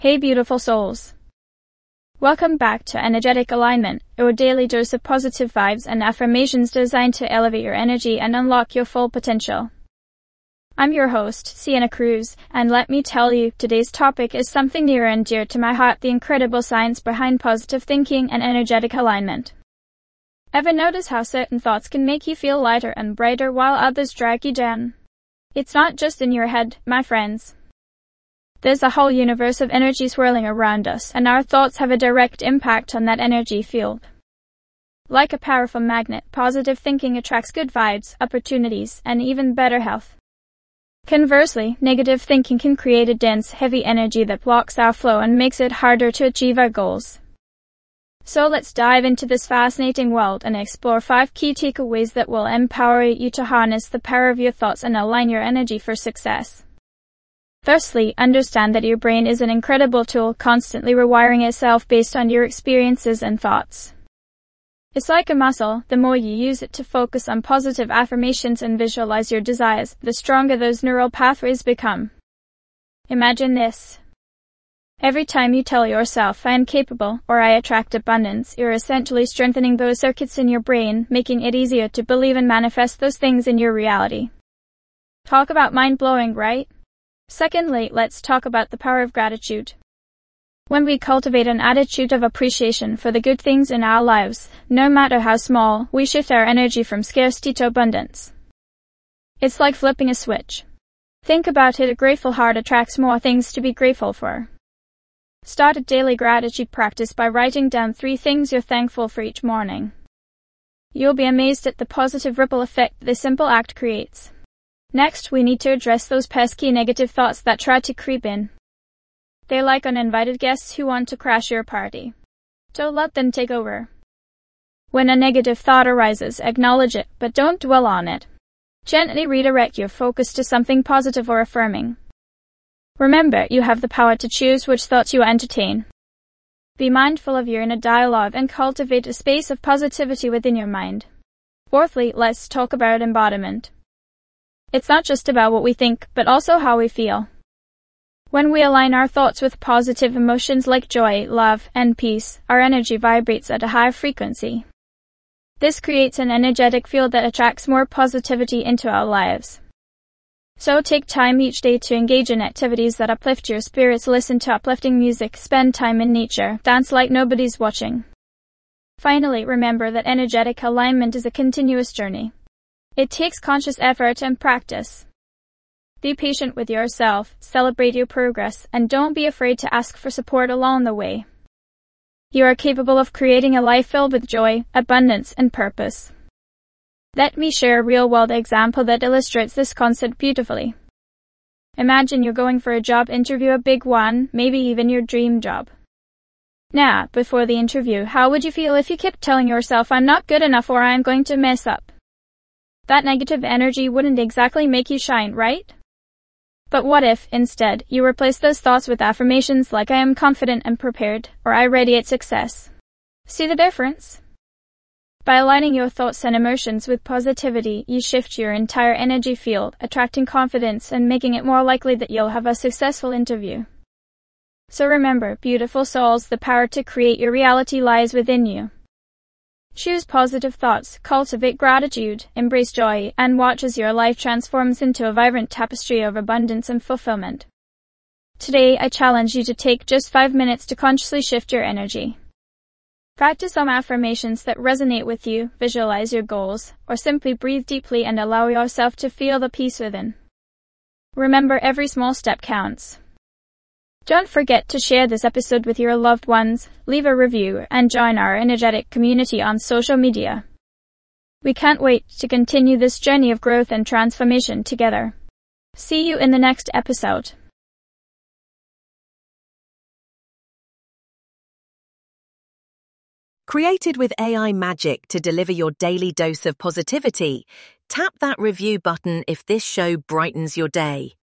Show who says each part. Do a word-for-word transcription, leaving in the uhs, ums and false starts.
Speaker 1: Hey beautiful souls. Welcome back to Energetic Alignment, your daily dose of positive vibes and affirmations designed to elevate your energy and unlock your full potential. I'm your host, Sienna Cruz, and let me tell you, today's topic is something near and dear to my heart: the incredible science behind positive thinking and energetic alignment. Ever notice how certain thoughts can make you feel lighter and brighter while others drag you down? It's not just in your head, my friends. There's a whole universe of energy swirling around us, and our thoughts have a direct impact on that energy field. Like a powerful magnet, positive thinking attracts good vibes, opportunities, and even better health. Conversely, negative thinking can create a dense, heavy energy that blocks our flow and makes it harder to achieve our goals. So let's dive into this fascinating world and explore five key takeaways that will empower you to harness the power of your thoughts and align your energy for success. Firstly, understand that your brain is an incredible tool, constantly rewiring itself based on your experiences and thoughts. It's like a muscle. The more you use it to focus on positive affirmations and visualize your desires, the stronger those neural pathways become. Imagine this. Every time you tell yourself, "I am capable," or "I attract abundance," you're essentially strengthening those circuits in your brain, making it easier to believe and manifest those things in your reality. Talk about mind-blowing, right? Secondly, let's talk about the power of gratitude. When we cultivate an attitude of appreciation for the good things in our lives, no matter how small, we shift our energy from scarcity to abundance. It's like flipping a switch. Think about it: a grateful heart attracts more things to be grateful for. Start a daily gratitude practice by writing down three things you're thankful for each morning. You'll be amazed at the positive ripple effect this simple act creates. Next, we need to address those pesky negative thoughts that try to creep in. They're like uninvited guests who want to crash your party. Don't let them take over. When a negative thought arises, acknowledge it, but don't dwell on it. Gently redirect your focus to something positive or affirming. Remember, you have the power to choose which thoughts you entertain. Be mindful of your inner dialogue and cultivate a space of positivity within your mind. Fourthly, let's talk about embodiment. It's not just about what we think, but also how we feel. When we align our thoughts with positive emotions like joy, love, and peace, our energy vibrates at a high frequency. This creates an energetic field that attracts more positivity into our lives. So take time each day to engage in activities that uplift your spirits. Listen to uplifting music, spend time in nature, dance like nobody's watching. Finally, remember that energetic alignment is a continuous journey. It takes conscious effort and practice. Be patient with yourself, celebrate your progress, and don't be afraid to ask for support along the way. You are capable of creating a life filled with joy, abundance, and purpose. Let me share a real-world example that illustrates this concept beautifully. Imagine you're going for a job interview, a big one, maybe even your dream job. Now, before the interview, how would you feel if you kept telling yourself, "I'm not good enough," or "I'm going to mess up"? That negative energy wouldn't exactly make you shine, right? But what if, instead, you replace those thoughts with affirmations like "I am confident and prepared," or "I radiate success"? See the difference? By aligning your thoughts and emotions with positivity, you shift your entire energy field, attracting confidence and making it more likely that you'll have a successful interview. So remember, beautiful souls, the power to create your reality lies within you. Choose positive thoughts, cultivate gratitude, embrace joy, and watch as your life transforms into a vibrant tapestry of abundance and fulfillment. Today, I challenge you to take just five minutes to consciously shift your energy. Practice some affirmations that resonate with you, visualize your goals, or simply breathe deeply and allow yourself to feel the peace within. Remember, every small step counts. Don't forget to share this episode with your loved ones, leave a review, and join our energetic community on social media. We can't wait to continue this journey of growth and transformation together. See you in the next episode.
Speaker 2: Created with A I magic to deliver your daily dose of positivity, tap that review button if this show brightens your day.